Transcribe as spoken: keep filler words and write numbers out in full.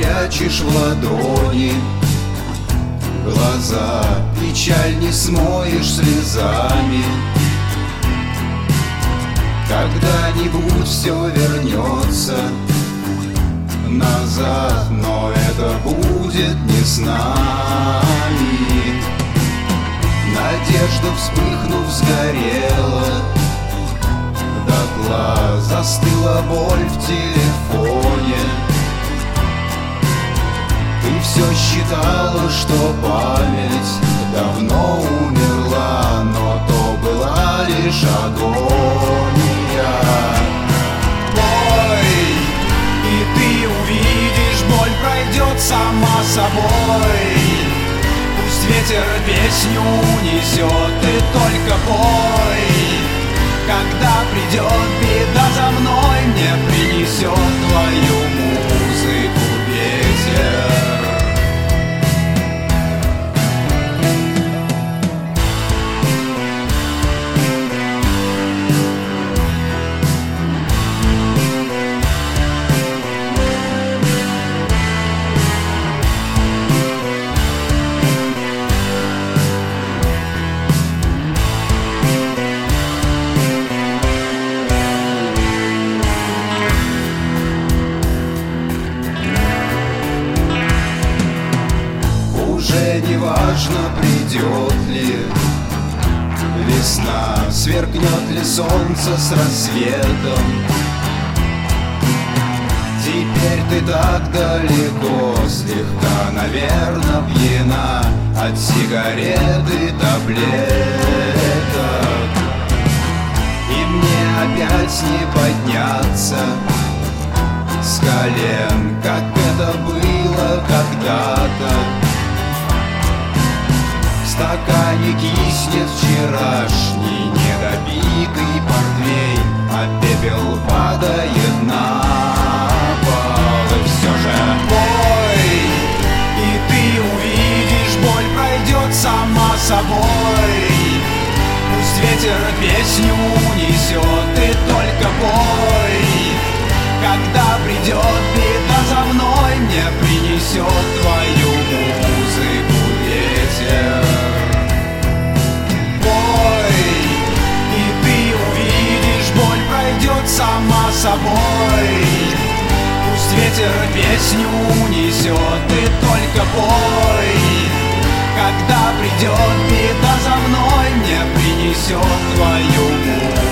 спрячешь в ладони. Глаза печаль не смоешь слезами. Когда-нибудь все вернется назад, но это будет не с нами. Надежда, вспыхнув, сгорела дотла, застыла боль в телефоне. Ты все считала, что память давно умерла, но то была лишь агония. Ой, и ты увидишь, боль пройдет сама собой. Пусть ветер песню унесет, ты только пой. Когда придет беда за мной, мне принесет твою музыку ветер. Уже не важно, придет ли весна, сверкнет ли солнце с рассветом. Теперь ты так далеко, слегка, наверно, пьяна от сигарет и таблеток. И мне опять не подняться с колен, как это было когда-то. В стакане киснет вчерашний недопитый портвейн, а пепел падает на пол. И все же бой, и ты увидишь, боль пройдет сама собой. Пусть ветер песню унесет, ты только пой. Когда придет беда за мной, мне принесет твою музыку ветер. Сама собой. Пусть ветер песню унесет, ты только пой. Когда придет беда за мной, мне принесет твою музыку.